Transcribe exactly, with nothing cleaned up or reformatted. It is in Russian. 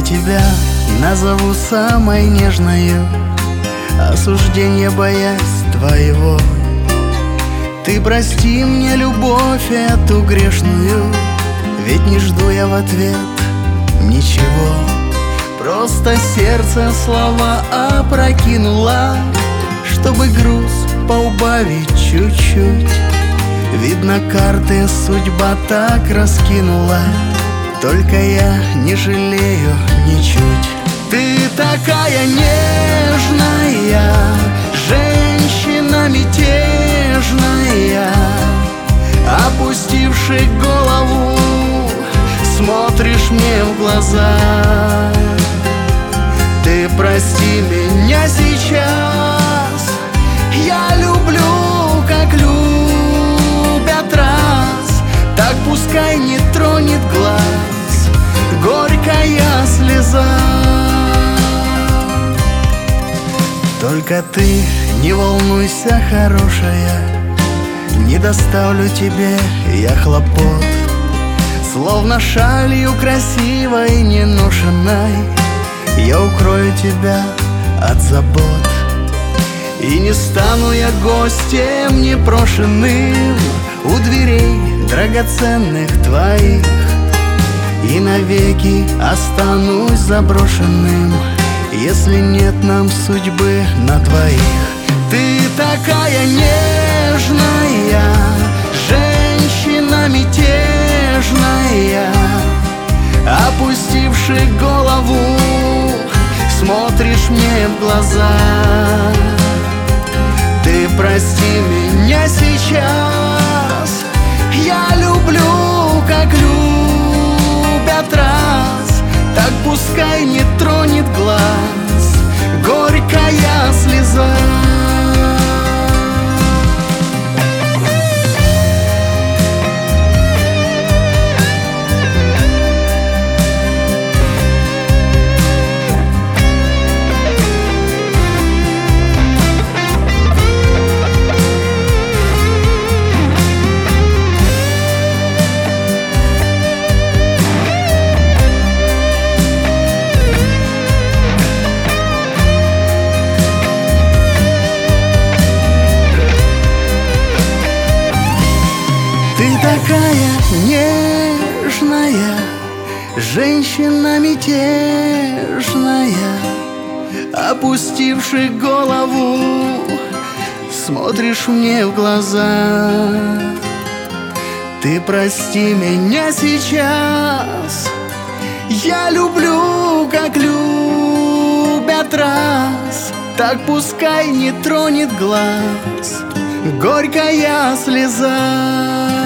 тебя назову самой нежною, осуждения боясь твоего. Ты прости мне любовь эту грешную, ведь не жду я в ответ ничего. Просто сердце слова опрокинула, чтобы груз поубавить чуть-чуть. Видно, карты судьба так раскинула, только я не жалею ничуть. Ты такая нежная, женщина мятежная, опустивши голову, смотришь мне в глаза. Ты прости меня сейчас, я люблю, как любят раз. Так пускай не тронет глаз горькая слеза. Только ты не волнуйся, хорошая, не доставлю тебе я хлопот. Словно шалью красивой, неношенной, я укрою тебя от забот. И не стану я гостем непрошенным у дверей драгоценных твоих, и навеки останусь заброшенным, если нет нам судьбы на двоих. Ты такая нежная, женщина мятежная, опустивши голову, смотришь мне в глаза. Ты прости меня сейчас, я люблю, как любят раз. Так пускай не тронет глаз горькая слеза. Ты такая нежная, женщина мятежная, опустивши голову, смотришь мне в глаза. Ты прости меня сейчас, я люблю, как любят раз. Так пускай не тронет глаз горькая слеза.